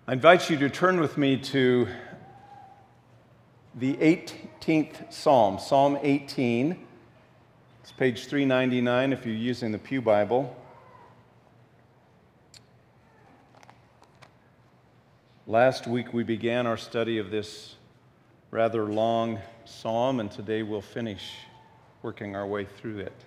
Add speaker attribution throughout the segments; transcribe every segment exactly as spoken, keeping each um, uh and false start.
Speaker 1: I invite you to turn with me to the eighteenth Psalm, Psalm eighteen. It's page three ninety-nine if you're using the Pew Bible. Last week we began our study of this rather long psalm, and today we'll finish working our way through it.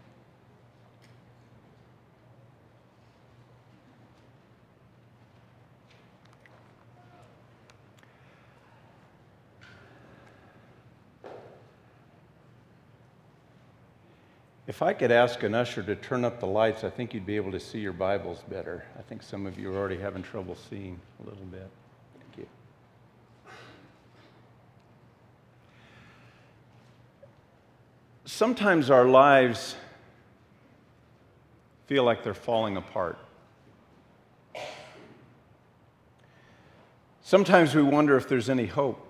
Speaker 1: If I could ask an usher to turn up the lights, I think you'd be able to see your Bibles better. I think some of you are already having trouble seeing a little bit. Thank you. Sometimes our lives feel like they're falling apart. Sometimes we wonder if there's any hope.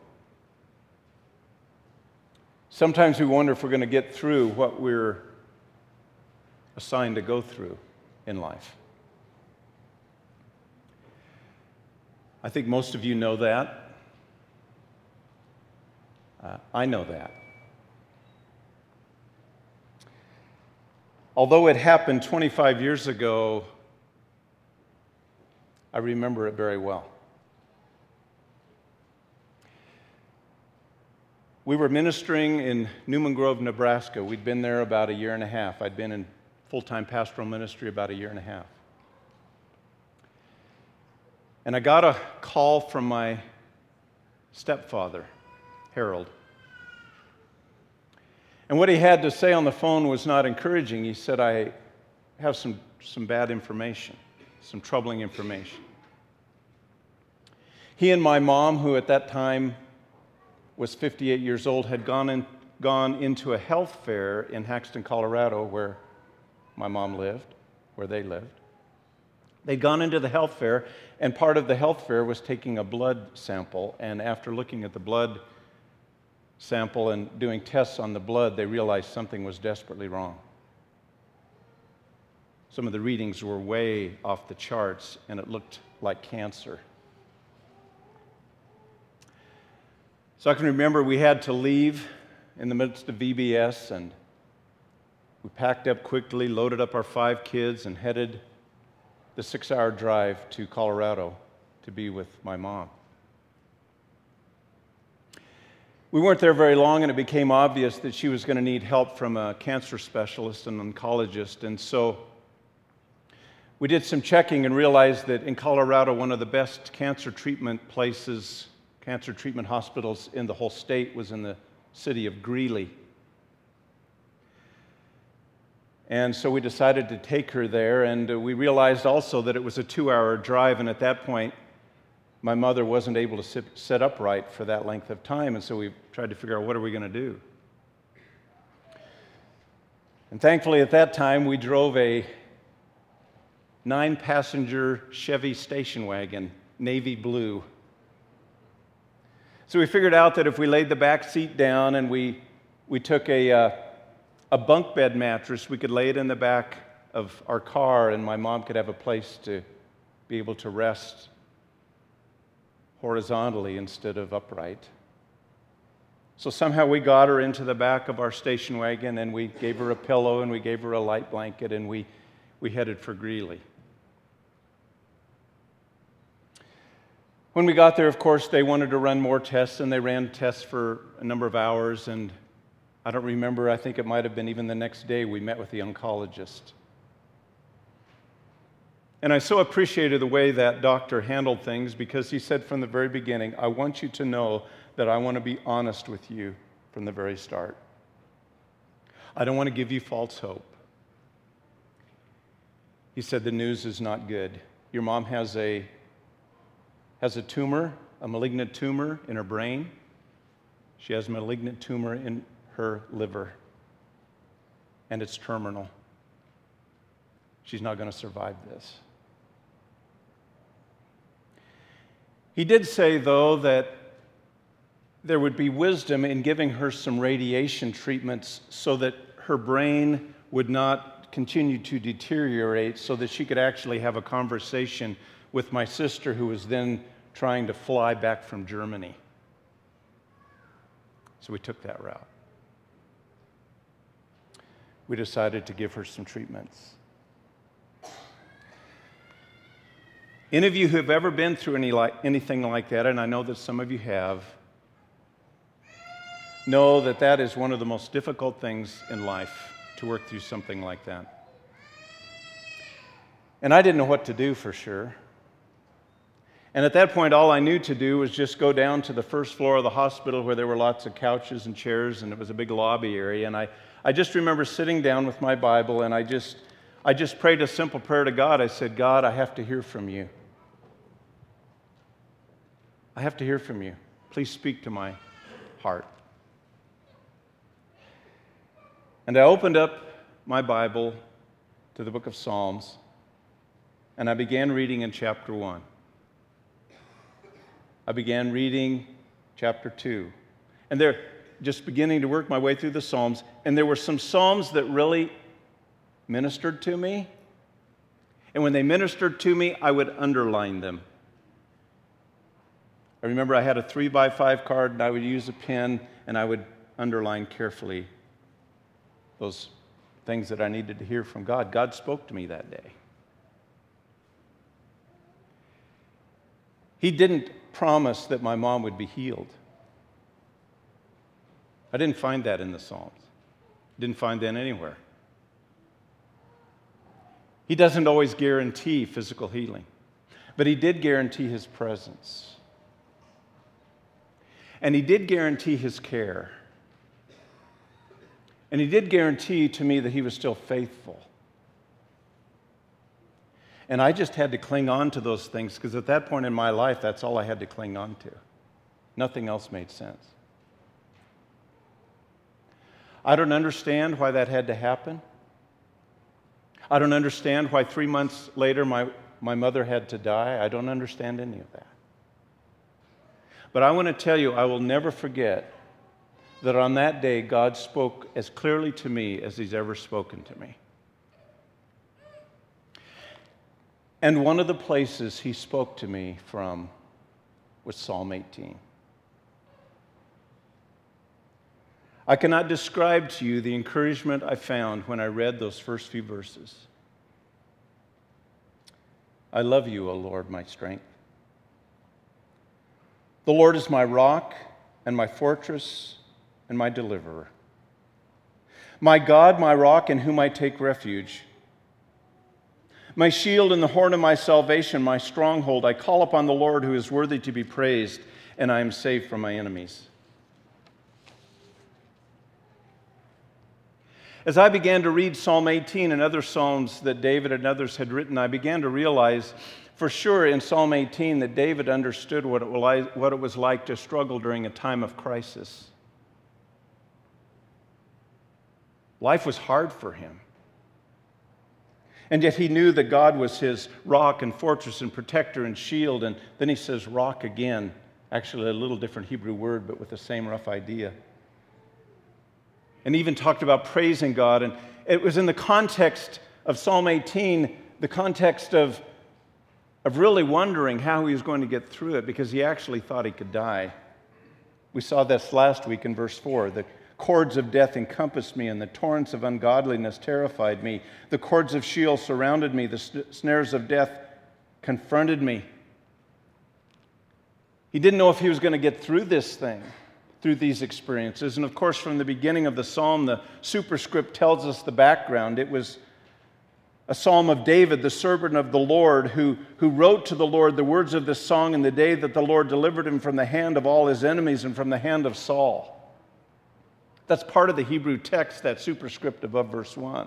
Speaker 1: Sometimes we wonder if we're going to get through what we're assigned to go through in life. I think most of you know that. Uh, I know that. Although it happened twenty-five years ago, I remember it very well. We were ministering in Newman Grove, Nebraska. We'd been there about a year and a half. I'd been in full-time pastoral ministry about a year and a half. And I got a call from my stepfather, Harold. And what he had to say on the phone was not encouraging. He said, I have some, some bad information, some troubling information. He and my mom, who at that time was fifty-eight years old, had gone, in, gone into a health fair in Haxton, Colorado, where my mom lived, where they lived. They'd gone into the health fair, and part of the health fair was taking a blood sample, and after looking at the blood sample and doing tests on the blood, they realized something was desperately wrong. Some of the readings were way off the charts, and it looked like cancer. So I can remember we had to leave in the midst of V B S, and we packed up quickly, loaded up our five kids, and headed the six-hour drive to Colorado to be with my mom. We weren't there very long, and it became obvious that she was going to need help from a cancer specialist, an oncologist, and so we did some checking and realized that in Colorado, one of the best cancer treatment places, cancer treatment hospitals in the whole state was in the city of Greeley. And so we decided to take her there, and we realized also that it was a two-hour drive, and at that point, my mother wasn't able to sit, sit upright for that length of time, and so we tried to figure out what are we going to do. And thankfully, at that time, we drove a nine-passenger Chevy station wagon, navy blue. So we figured out that if we laid the back seat down and we, we took a... Uh, a bunk bed mattress, we could lay it in the back of our car, and my mom could have a place to be able to rest horizontally instead of upright. So somehow we got her into the back of our station wagon, and we gave her a pillow, and we gave her a light blanket, and we, we headed for Greeley. When we got there, of course, they wanted to run more tests, and they ran tests for a number of hours, and I don't remember, I think it might have been even the next day we met with the oncologist. And I so appreciated the way that doctor handled things, because he said from the very beginning, I want you to know that I want to be honest with you from the very start. I don't want to give you false hope. He said the news is not good. Your mom has a, has a tumor, a malignant tumor in her brain. She has a malignant tumor in her liver, and it's terminal. She's not going to survive this. He did say, though, that there would be wisdom in giving her some radiation treatments so that her brain would not continue to deteriorate, so that she could actually have a conversation with my sister, who was then trying to fly back from Germany. So we took that route. We decided to give her some treatments. Any of you who have ever been through any like, anything like that, and I know that some of you have, know that that is one of the most difficult things in life, to work through something like that. And I didn't know what to do for sure. And at that point, all I knew to do was just go down to the first floor of the hospital where there were lots of couches and chairs, and it was a big lobby area. And I, I just remember sitting down with my Bible, and I just, I just prayed a simple prayer to God. I said, God, I have to hear from you. I have to hear from you. Please speak to my heart. And I opened up my Bible to the book of Psalms, and I began reading in chapter one. I began reading chapter two. And they're just beginning to work my way through the Psalms, and there were some Psalms that really ministered to me. And when they ministered to me, I would underline them. I remember I had a three by five card, and I would use a pen, and I would underline carefully those things that I needed to hear from God. God spoke to me that day. He didn't promise that my mom would be healed. I didn't find that in the Psalms. Didn't find that anywhere. He doesn't always guarantee physical healing, but he did guarantee his presence. And he did guarantee his care. And he did guarantee to me that he was still faithful. And I just had to cling on to those things, because at that point in my life, that's all I had to cling on to. Nothing else made sense. I don't understand why that had to happen. I don't understand why three months later my, my mother had to die. I don't understand any of that. But I want to tell you, I will never forget that on that day, God spoke as clearly to me as he's ever spoken to me. And one of the places he spoke to me from was Psalm eighteen. I cannot describe to you the encouragement I found when I read those first few verses. I love you, O Lord, my strength. The Lord is my rock and my fortress and my deliverer. My God, my rock, in whom I take refuge. My shield and the horn of my salvation, my stronghold. I call upon the Lord, who is worthy to be praised, and I am saved from my enemies. As I began to read Psalm eighteen and other psalms that David and others had written, I began to realize for sure in Psalm eighteen that David understood what it was like to struggle during a time of crisis. Life was hard for him. And yet he knew that God was his rock and fortress and protector and shield. And then he says rock again, actually a little different Hebrew word, but with the same rough idea. And even talked about praising God. And it was in the context of Psalm eighteen, the context of, of really wondering how he was going to get through it, because he actually thought he could die. We saw this last week in verse four. The cords of death encompassed me, and the torrents of ungodliness terrified me. The cords of Sheol surrounded me. The snares of death confronted me. He didn't know if he was going to get through this thing, through these experiences. And of course, from the beginning of the psalm, the superscript tells us the background. It was a psalm of David, the servant of the Lord, who, who wrote to the Lord the words of this song in the day that the Lord delivered him from the hand of all his enemies and from the hand of Saul. That's part of the Hebrew text, that superscript above verse one.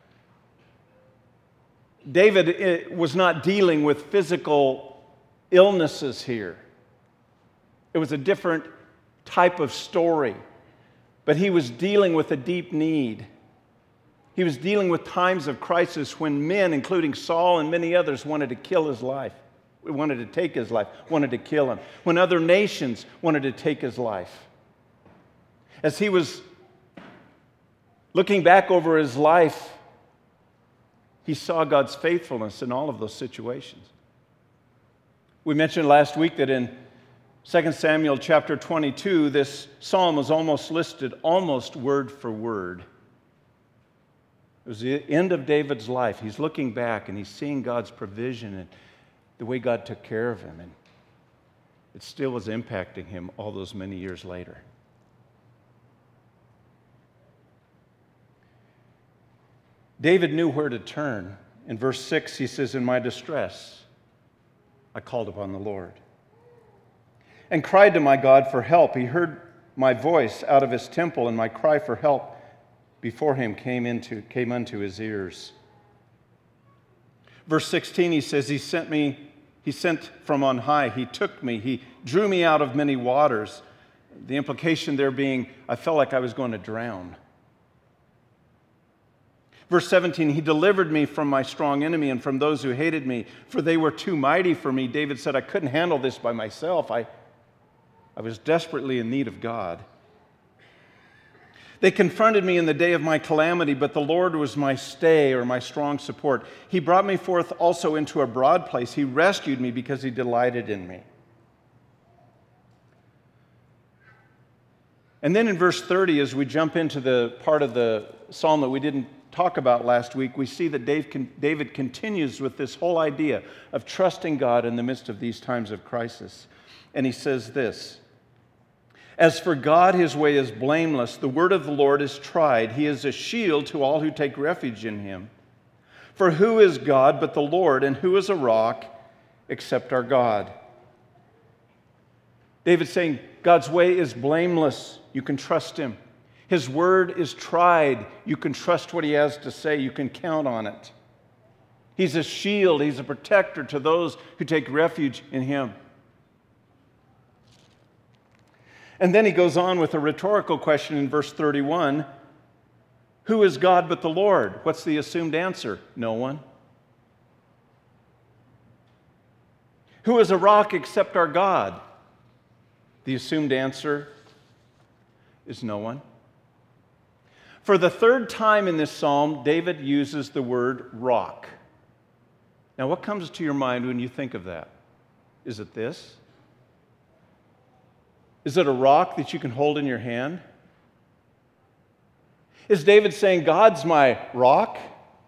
Speaker 1: David was not dealing with physical illnesses here. It was a different type of story. But he was dealing with a deep need. He was dealing with times of crisis when men, including Saul and many others, wanted to kill his life, wanted to take his life, wanted to kill him. When other nations wanted to take his life. As he was looking back over his life, he saw God's faithfulness in all of those situations. We mentioned last week that in Second Samuel chapter twenty-two, this psalm was almost listed almost word for word. It was the end of David's life. He's looking back and he's seeing God's provision and the way God took care of him. And it still was impacting him all those many years later. David knew where to turn. In verse six, he says, "In my distress, I called upon the Lord and cried to my God for help. He heard my voice out of his temple, and my cry for help before him came into came unto his ears." Verse sixteen, he says, He sent me, he sent from on high, he took me, he drew me out of many waters. The implication there being, I felt like I was going to drown. Verse seventeen, he delivered me from my strong enemy and from those who hated me, for they were too mighty for me. David said, I couldn't handle this by myself. I, I was desperately in need of God. They confronted me in the day of my calamity, but the Lord was my stay or my strong support. He brought me forth also into a broad place. He rescued me because he delighted in me. And then in verse thirty, as we jump into the part of the psalm that we didn't talk about last week, we see that David continues with this whole idea of trusting God in the midst of these times of crisis. And he says this, "As for God, his way is blameless. The word of the Lord is tried. He is a shield to all who take refuge in him. For who is God but the Lord, and who is a rock except our God?" David's saying God's way is blameless. You can trust him. His word is tried. You can trust what he has to say. You can count on it. He's a shield. He's a protector to those who take refuge in him. And then he goes on with a rhetorical question in verse thirty-one. Who is God but the Lord? What's the assumed answer? No one. Who is a rock except our God? The assumed answer is no one. For the third time in this psalm, David uses the word rock. Now, what comes to your mind when you think of that? Is it this? Is it a rock that you can hold in your hand? Is David saying, God's my rock?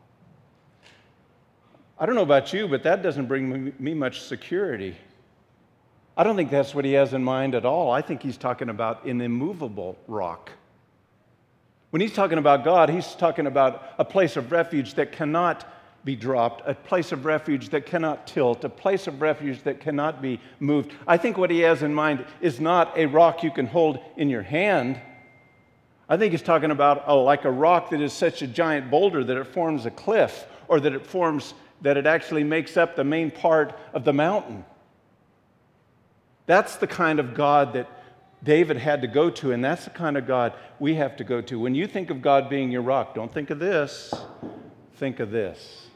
Speaker 1: I don't know about you, but that doesn't bring me much security. I don't think that's what he has in mind at all. I think he's talking about an immovable rock. When he's talking about God, he's talking about a place of refuge that cannot be dropped, a place of refuge that cannot tilt, a place of refuge that cannot be moved. I think what he has in mind is not a rock you can hold in your hand. I think he's talking about a, like a rock that is such a giant boulder that it forms a cliff, or that it forms, that it actually makes up the main part of the mountain. That's the kind of God that David had to go to, and that's the kind of God we have to go to. When you think of God being your rock, don't think of this. Think of this.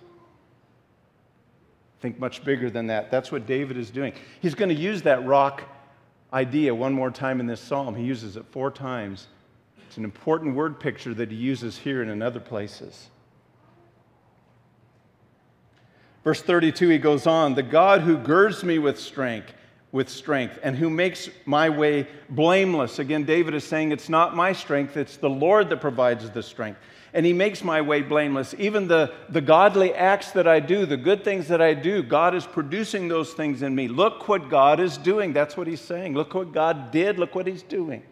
Speaker 1: Think much bigger than that. That's what David is doing. He's going to use that rock idea one more time in this psalm. He uses it four times. It's an important word picture that he uses here and in other places. Verse thirty-two, he goes on, "The God who girds me with strength, with strength, and who makes my way blameless." Again, David is saying it's not my strength, it's the Lord that provides the strength. And he makes my way blameless. Even the, the godly acts that I do, the good things that I do, God is producing those things in me. Look what God is doing. That's what he's saying. Look what God did. Look what he's doing.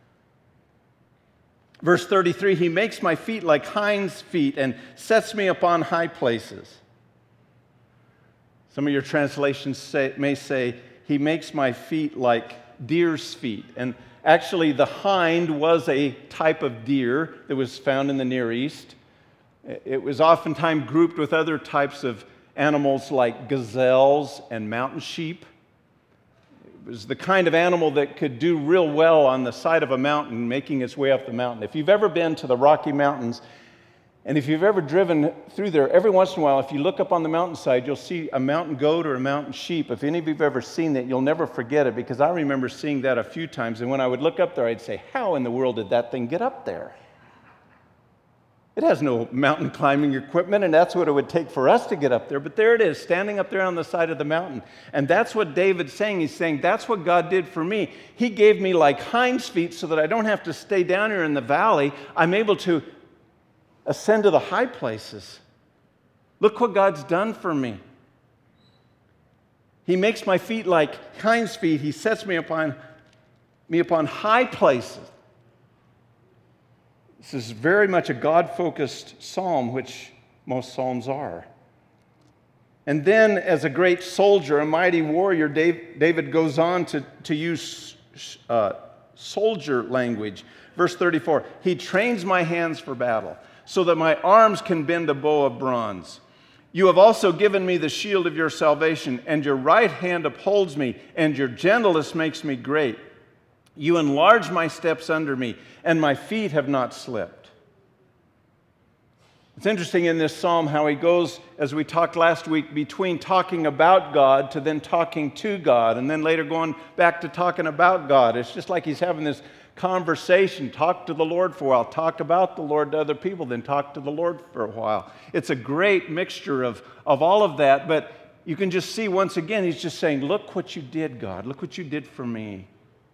Speaker 1: Verse thirty-three, he makes my feet like hinds' feet and sets me upon high places. Some of your translations say, may say, he makes my feet like deer's feet. And actually, the hind was a type of deer that was found in the Near East. It was oftentimes grouped with other types of animals like gazelles and mountain sheep. It was the kind of animal that could do real well on the side of a mountain, making its way up the mountain. If you've ever been to the Rocky Mountains, and if you've ever driven through there, every once in a while, if you look up on the mountainside, you'll see a mountain goat or a mountain sheep. If any of you have ever seen that, you'll never forget it, because I remember seeing that a few times. And when I would look up there, I'd say, how in the world did that thing get up there? It has no mountain climbing equipment, and that's what it would take for us to get up there. But there it is, standing up there on the side of the mountain. And that's what David's saying. He's saying, that's what God did for me. He gave me like hinds feet so that I don't have to stay down here in the valley. I'm able to ascend to the high places. Look what God's done for me. He makes my feet like hinds feet. He sets me upon, me upon high places. This is very much a God-focused psalm, which most psalms are. And then, as a great soldier, a mighty warrior, David goes on to, to use uh, soldier language. Verse thirty-four, he trains my hands for battle, so that my arms can bend a bow of bronze. You have also given me the shield of your salvation, and your right hand upholds me, and your gentleness makes me great. You enlarge my steps under me, and my feet have not slipped. It's interesting in this psalm how he goes, as we talked last week, between talking about God to then talking to God, and then later going back to talking about God. It's just like he's having this conversation, talk to the Lord for a while, talk about the Lord to other people, then talk to the Lord for a while. It's a great mixture of, of all of that, but you can just see once again, he's just saying, look what you did, God. Look what you did for me.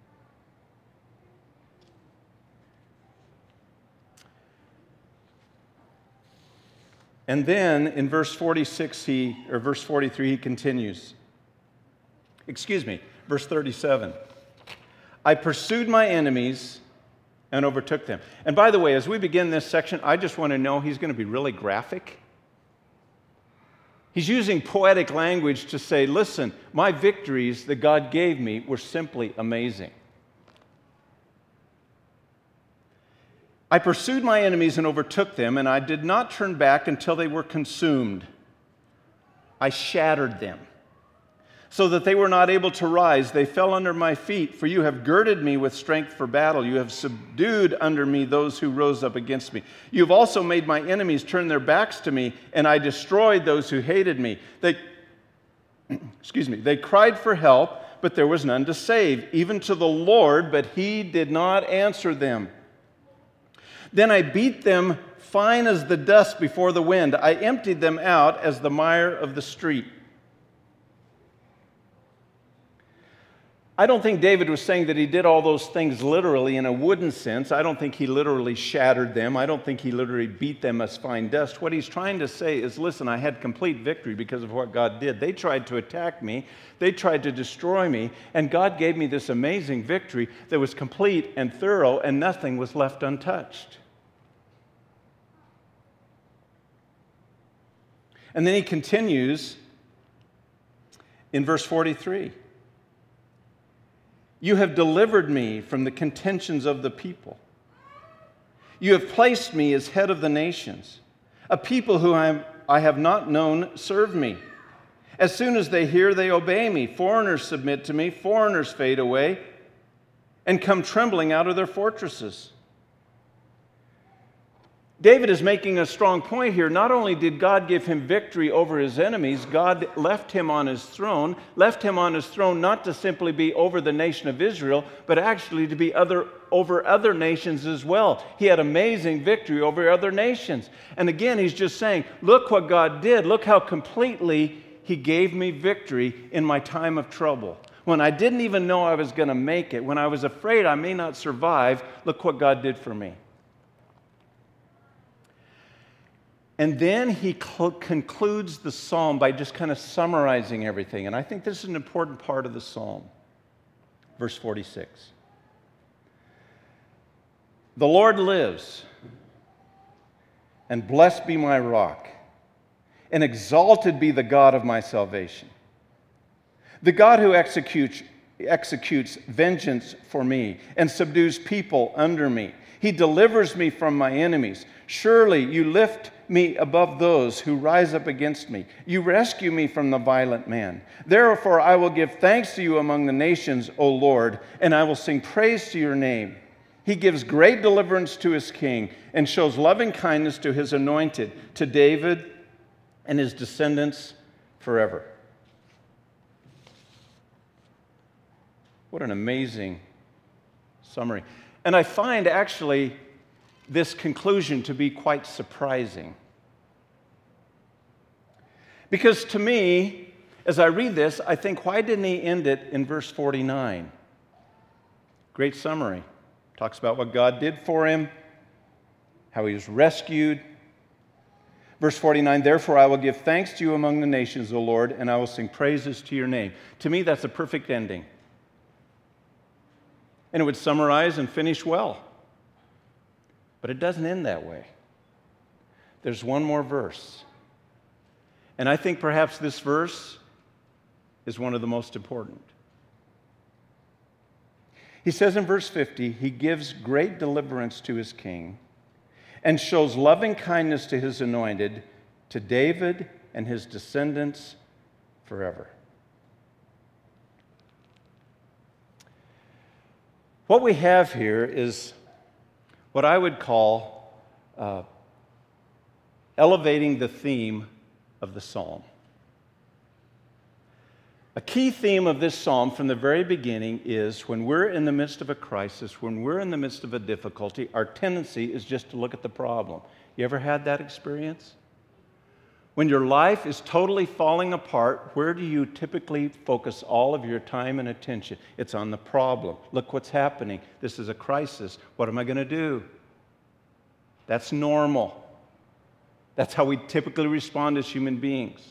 Speaker 1: And then in verse forty-six, he, or verse forty-three, he continues. Excuse me, verse thirty-seven. I pursued my enemies and overtook them. And by the way, as we begin this section, I just want to know he's going to be really graphic. He's using poetic language to say, listen, my victories that God gave me were simply amazing. I pursued my enemies and overtook them, and I did not turn back until they were consumed. I shattered them, so that they were not able to rise. They fell under my feet, for you have girded me with strength for battle. You have subdued under me those who rose up against me. You have also made my enemies turn their backs to me, and I destroyed those who hated me. They, excuse me, they cried for help, but there was none to save, even to the Lord, but he did not answer them. Then I beat them fine as the dust before the wind. I emptied them out as the mire of the street. I don't think David was saying that he did all those things literally in a wooden sense. I don't think he literally shattered them. I don't think he literally beat them as fine dust. What he's trying to say is, listen, I had complete victory because of what God did. They tried to attack me. They tried to destroy me. And God gave me this amazing victory that was complete and thorough, and nothing was left untouched. And then he continues in verse forty-three. You have delivered me from the contentions of the people. You have placed me as head of the nations. A people who I have not known serve me. As soon as they hear, they obey me. Foreigners submit to me. Foreigners fade away and come trembling out of their fortresses. David is making a strong point here. Not only did God give him victory over his enemies, God left him on his throne, left him on his throne not to simply be over the nation of Israel, but actually to be other, over other nations as well. He had amazing victory over other nations. And again, he's just saying, look what God did. Look how completely he gave me victory in my time of trouble. When I didn't even know I was going to make it, when I was afraid I may not survive, look what God did for me. And then he cl- concludes the psalm by just kind of summarizing everything. And I think this is an important part of the psalm. Verse forty-six. The Lord lives, and blessed be my rock, and exalted be the God of my salvation. The God who executes, executes vengeance for me and subdues people under me. He delivers me from my enemies. Surely you lift me above those who rise up against me. You rescue me from the violent man. Therefore I will give thanks to you among the nations, O Lord, and I will sing praise to your name. He gives great deliverance to his king and shows loving kindness to his anointed, to David and his descendants forever. What an amazing summary. And I find actually this conclusion to be quite surprising. Because to me, as I read this, I think, why didn't he end it in verse forty-nine? Great summary. Talks about what God did for him, how he was rescued. Verse forty-nine, therefore I will give thanks to you among the nations, O Lord, and I will sing praises to your name. To me, that's a perfect ending. And it would summarize and finish well. But it doesn't end that way. There's one more verse. And I think perhaps this verse is one of the most important. He says in verse fifty, he gives great deliverance to his king and shows loving kindness to his anointed, to David and his descendants forever. What we have here is what I would call uh, elevating the theme of the psalm. A key theme of this psalm from the very beginning is when we're in the midst of a crisis, when we're in the midst of a difficulty, our tendency is just to look at the problem. You ever had that experience? When your life is totally falling apart, where do you typically focus all of your time and attention? It's on the problem. Look what's happening. This is a crisis. What am I going to do? That's normal. That's how we typically respond as human beings.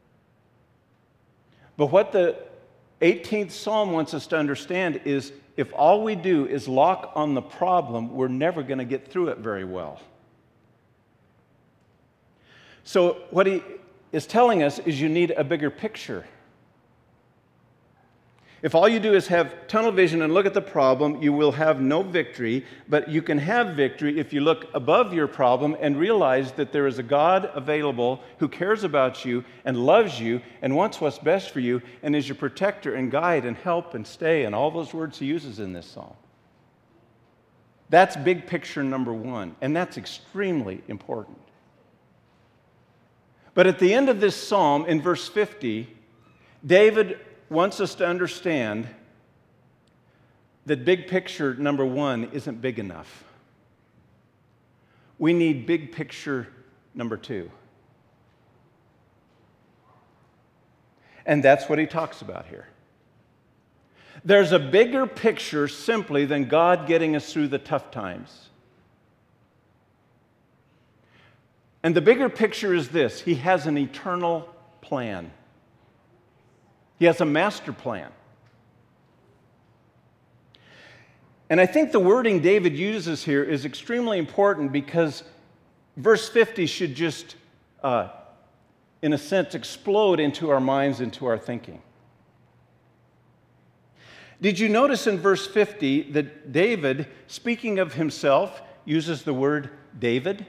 Speaker 1: But what the eighteenth Psalm wants us to understand is if all we do is lock on the problem, we're never going to get through it very well. So what he is telling us is you need a bigger picture. If all you do is have tunnel vision and look at the problem, you will have no victory, but you can have victory if you look above your problem and realize that there is a God available who cares about you and loves you and wants what's best for you and is your protector and guide and help and stay and all those words he uses in this psalm. That's big picture number one, and that's extremely important. But at the end of this psalm, in verse fifty, David wants us to understand that big picture number one isn't big enough. We need big picture number two. And that's what he talks about here. There's a bigger picture simply than God getting us through the tough times. And the bigger picture is this: he has an eternal plan. He has a master plan. And I think the wording David uses here is extremely important because verse fifty should just, uh, in a sense, explode into our minds, into our thinking. Did you notice in verse fifty that David, speaking of himself, uses the word David?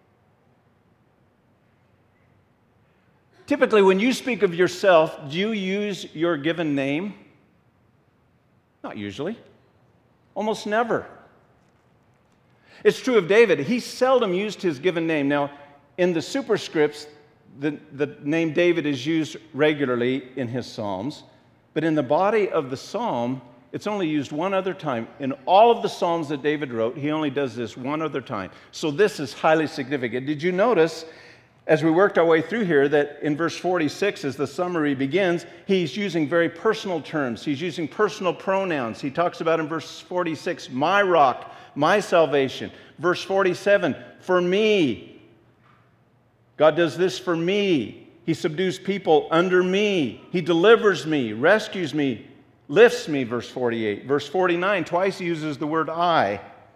Speaker 1: Typically, when you speak of yourself, do you use your given name? Not usually. Almost never. It's true of David. He seldom used his given name. Now, in the superscripts, the, the name David is used regularly in his psalms, but in the body of the psalm, it's only used one other time. In all of the psalms that David wrote, he only does this one other time. So this is highly significant. Did you notice, as we worked our way through here, that in verse forty-six, as the summary begins, he's using very personal terms. He's using personal pronouns. He talks about in verse forty-six, my rock, my salvation. Verse forty-seven, for me. God does this for me. He subdues people under me. He delivers me, rescues me, lifts me, verse forty-eight. Verse forty-nine, twice he uses the word I.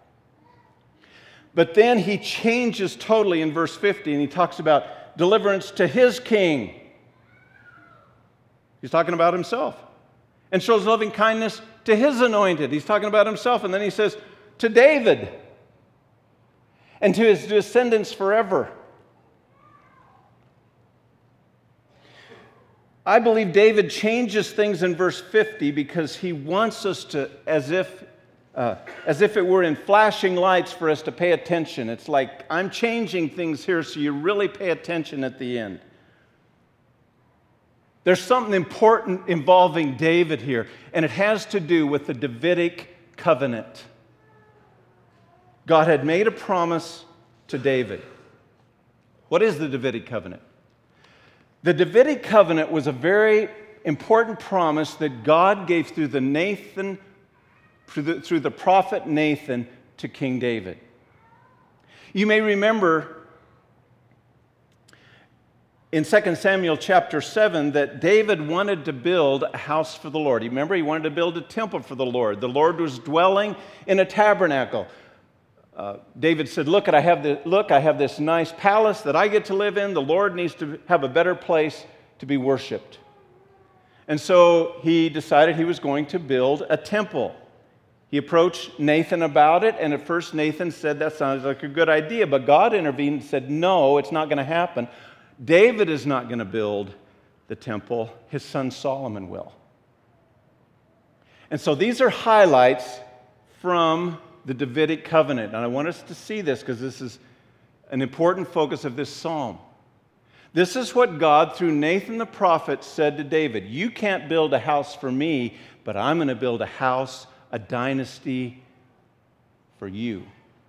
Speaker 1: But then he changes totally in verse fifty, and he talks about deliverance to his king. He's talking about himself. And shows loving kindness to his anointed. He's talking about himself. And then he says, to David and to his descendants forever. I believe David changes things in verse fifty because he wants us to, as if Uh, as if it were in flashing lights for us to pay attention. It's like, I'm changing things here so you really pay attention at the end. There's something important involving David here, and it has to do with the Davidic covenant. God had made a promise to David. What is the Davidic covenant? The Davidic covenant was a very important promise that God gave through the Nathan, through the, through the prophet Nathan to King David. You may remember in Second Samuel chapter seven that David wanted to build a house for the Lord. You remember, he wanted to build a temple for the Lord. The Lord was dwelling in a tabernacle. Uh, David said, look, I have the, look, I have this nice palace that I get to live in. The Lord needs to have a better place to be worshiped. And so he decided he was going to build a temple. He approached Nathan about it, and at first Nathan said that sounds like a good idea, but God intervened and said, no, it's not going to happen. David is not going to build the temple. His son Solomon will. And so these are highlights from the Davidic covenant. And I want us to see this because this is an important focus of this psalm. This is what God, through Nathan the prophet, said to David. You can't build a house for me, but I'm going to build a house, a dynasty for you.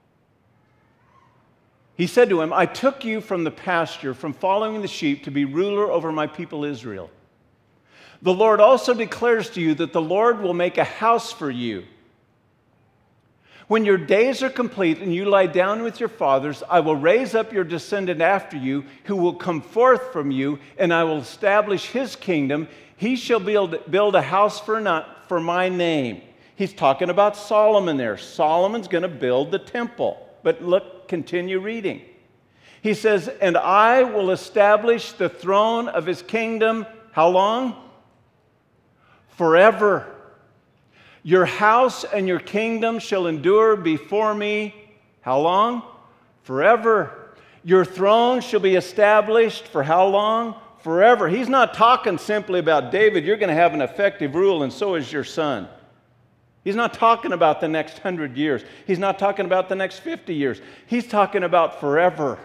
Speaker 1: He said to him, I took you from the pasture, from following the sheep, to be ruler over my people Israel. The Lord also declares to you that the Lord will make a house for you. When your days are complete and you lie down with your fathers, I will raise up your descendant after you, who will come forth from you, and I will establish his kingdom. He shall build, build a house for, not, for my name. He's talking about Solomon there. Solomon's going to build the temple. But look, continue reading. He says, and I will establish the throne of his kingdom, how long? Forever. Your house and your kingdom shall endure before me. How long? Forever. Your throne shall be established for how long? Forever. He's not talking simply about David. You're going to have an effective rule, and so is your son. He's not talking about the next hundred years. He's not talking about the next fifty years. He's talking about forever.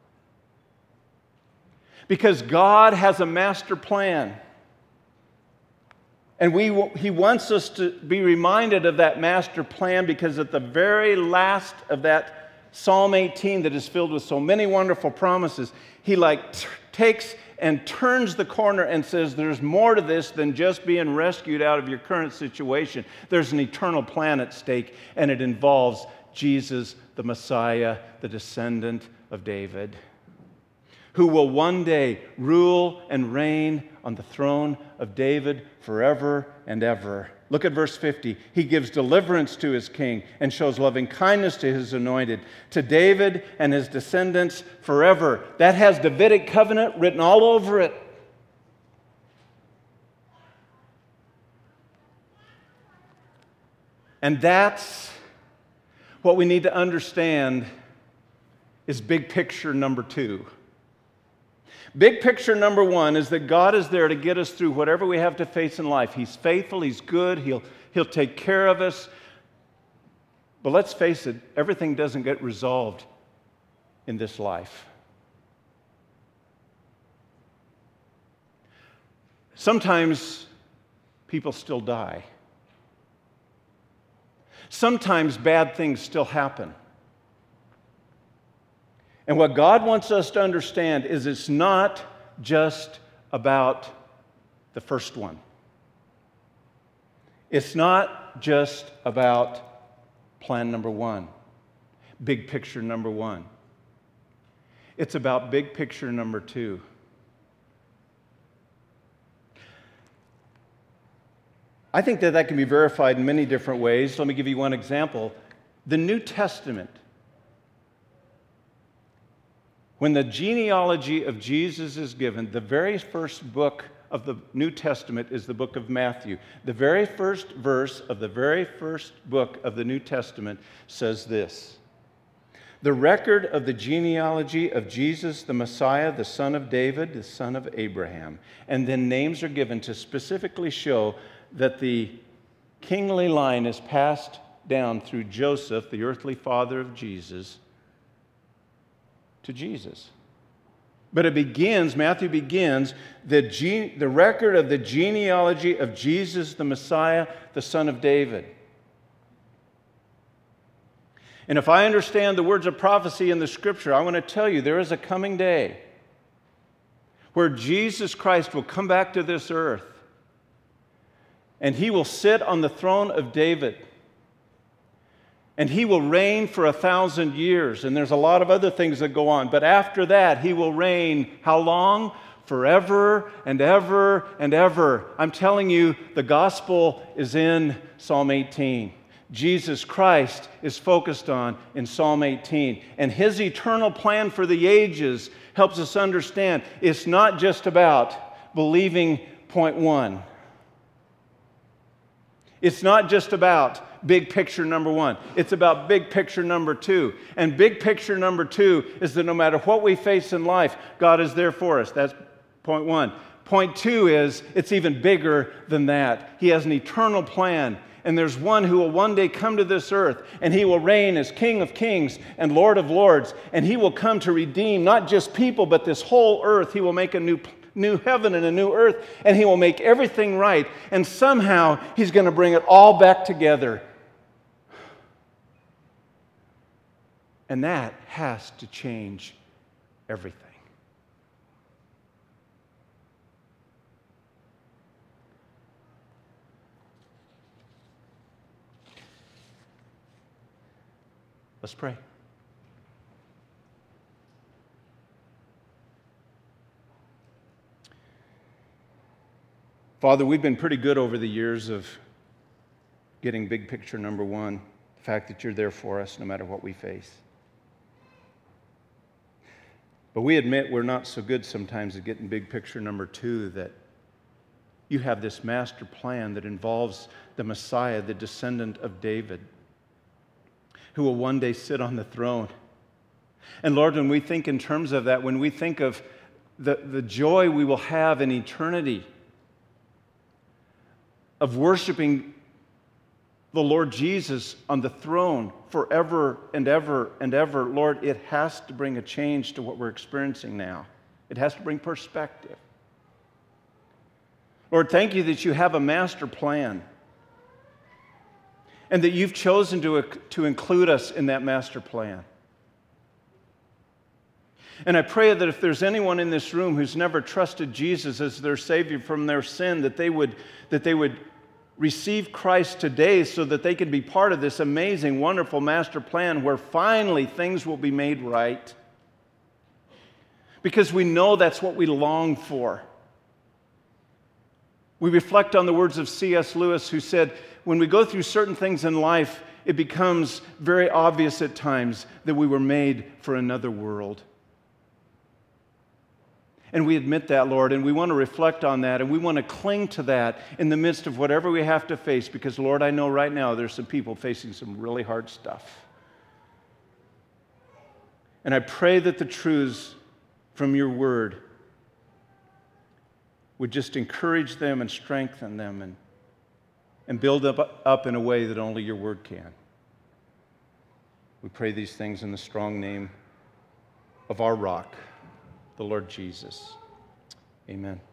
Speaker 1: Because God has a master plan. And we, he wants us to be reminded of that master plan, because at the very last of that Psalm eighteen that is filled with so many wonderful promises, he like t- takes and turns the corner and says, there's more to this than just being rescued out of your current situation. There's an eternal plan at stake, and it involves Jesus, the Messiah, the descendant of David, who will one day rule and reign on the throne of David forever and ever. Look at verse fifty. He gives deliverance to his king and shows loving kindness to his anointed, to David and his descendants forever. That has Davidic covenant written all over it. And that's what we need to understand is big picture number two. Big picture number one is that God is there to get us through whatever we have to face in life. He's faithful, He's good, He'll, he'll take care of us. But let's face it, everything doesn't get resolved in this life. Sometimes people still die. Sometimes bad things still happen. And what God wants us to understand is it's not just about the first one. It's not just about plan number one, big picture number one. It's about big picture number two. I think that that can be verified in many different ways. Let me give you one example. The New Testament. When the genealogy of Jesus is given, the very first book of the New Testament is the book of Matthew. The very first verse of the very first book of the New Testament says this: the record of the genealogy of Jesus, the Messiah, the son of David, the son of Abraham. And then names are given to specifically show that the kingly line is passed down through Joseph, the earthly father of Jesus, to Jesus. But it begins, Matthew begins, the, gene, the record of the genealogy of Jesus, the Messiah, the son of David. And if I understand the words of prophecy in the Scripture, I want to tell you there is a coming day where Jesus Christ will come back to this earth and He will sit on the throne of David and He will reign for a thousand years. And there's a lot of other things that go on. But after that, He will reign how long? Forever and ever and ever. I'm telling you, the gospel is in Psalm eighteen. Jesus Christ is focused on in Psalm eighteen. And His eternal plan for the ages helps us understand it's not just about believing point one. It's not just about big picture number one. It's about big picture number two. And big picture number two is that no matter what we face in life, God is there for us. That's point one. Point two is it's even bigger than that. He has an eternal plan. And there's one who will one day come to this earth, and He will reign as King of Kings and Lord of Lords. And He will come to redeem not just people, but this whole earth. He will make a new, new heaven and a new earth, and He will make everything right. And somehow He's going to bring it all back together. And that has to change everything. Let's pray. Father, we've been pretty good over the years of getting big picture number one, the fact that You're there for us no matter what we face. But we admit we're not so good sometimes at getting big picture number two, that You have this master plan that involves the Messiah, the descendant of David, who will one day sit on the throne. And Lord, when we think in terms of that, when we think of the, the joy we will have in eternity of worshiping the Lord Jesus on the throne forever and ever and ever, Lord, it has to bring a change to what we're experiencing now. It has to bring perspective. Lord, thank You that You have a master plan, and that You've chosen to, to include us in that master plan. And I pray that if there's anyone in this room who's never trusted Jesus as their Savior from their sin, that they would, that they would receive Christ today so that they can be part of this amazing, wonderful master plan where finally things will be made right. Because we know that's what we long for. We reflect on the words of C S Lewis, who said, when we go through certain things in life, it becomes very obvious at times that we were made for another world. And we admit that, Lord, and we want to reflect on that, and we want to cling to that in the midst of whatever we have to face, because, Lord, I know right now there's some people facing some really hard stuff. And I pray that the truths from Your Word would just encourage them and strengthen them and and build up, up in a way that only Your Word can. We pray these things in the strong name of our rock, the Lord Jesus. Amen.